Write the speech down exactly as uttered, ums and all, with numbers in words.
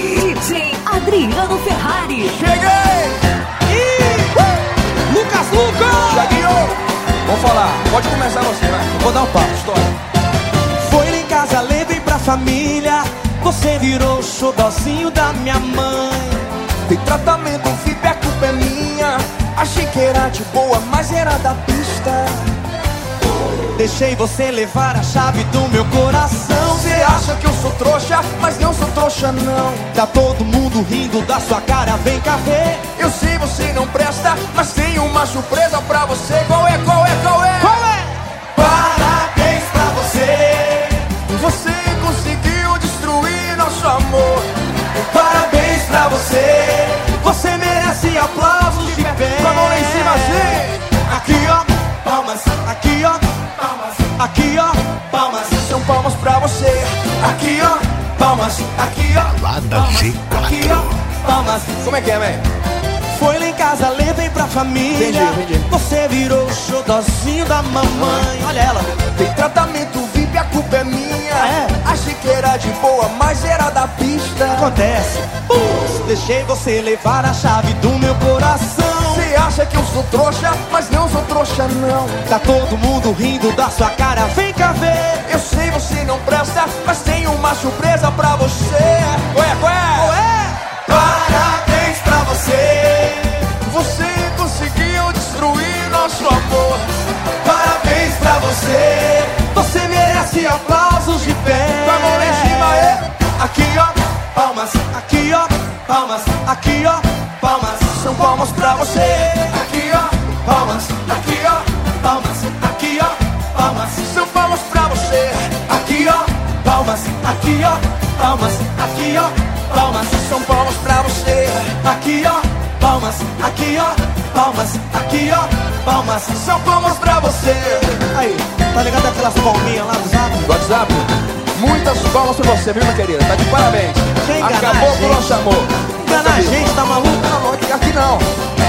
D J Adriano Ferrari. Cheguei! E... Uh! Lucas Lucas! Thiaguinho, vamos falar. Pode começar você, vai. Vou dar um papo. História. Foi lá em casa, levei pra família. Você virou o xodózinho da minha mãe. Tem tratamento, V I P, a culpa é minha. Achei que era de boa, mas era da pista. Deixei você levar a chave do meu coração. Você acha que eu sou trouxa, mas não sou trouxa não. Tá todo mundo rindo da sua cara, vem cá ver. Eu sei você não presta, mas tem uma surpresa pra você. Qual é, qual é, qual é? Qual é? Parabéns pra você. Você conseguiu destruir nosso amor. Parabéns pra você. Você merece aplausos de pé. Com a mão lá em cima assim. Aqui ó, palmas. Aqui ó, palmas. Aqui ó, palmas. São palmas pra você. Aqui ó, palmas. Aqui ó, Balada G quatro. aqui ó, palmas. Como é que é, velho? Foi lá em casa, levei pra família. Entendi, entendi. Você virou o xodózinho da mamãe. Olha ela. Tem tratamento, V I P, a culpa é minha. Ah, é? Achei que era de boa, mas era da pista. Acontece. Uh, deixei você levar a chave do meu coração. Você acha que eu sou trouxa, mas não sou trouxa não. Tá todo mundo rindo da sua cara, vem cá ver. Eu sei você não presta, mas tem uma surpresa pra você. Ué, ué, ué. Parabéns pra você. Você conseguiu destruir nosso amor. Parabéns pra você. Você merece aplausos de pé. Com a mão lá em cima, é. Aqui ó, palmas. Aqui ó, palmas. Aqui ó, palmas. São palmas pra você. Aqui ó, palmas. Aqui ó, palmas. Aqui ó, palmas. São palmas pra você. Aqui ó, palmas. Aqui ó, palmas. Aqui ó, palmas. São palmas pra você. Aqui ó, palmas. Aqui ó, palmas. Aqui ó, palmas. São palmas pra você. Aí, tá ligado aquelas palminhas lá do zap? WhatsApp, muitas palmas pra você, viu, minha querida? Tá de parabéns. Quer enganar Acabou a com o gente? nosso amor. Enganar a gente, tá maluco? Não, aqui, aqui não.